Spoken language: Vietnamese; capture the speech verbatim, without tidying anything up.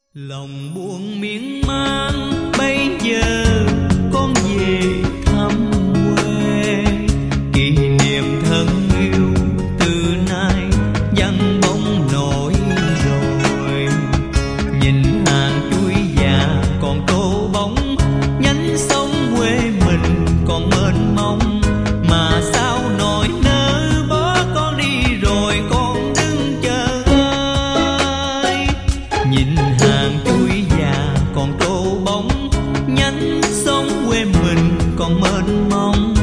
Lòng buồn miên man bây giờ con về thăm quê, kỷ niệm thân yêu từ nay vắng bóng nỗi rồi. Nhìn hàng chuối già còn tô bóng, nhánh sông quê mình còn mênh mông, mà sao nỗi nỡ bỏ con đi rồi con đứng chờ ơi. Nhìn hàng chuối già còn tô bóng, nhánh sông quê mình còn mênh mông,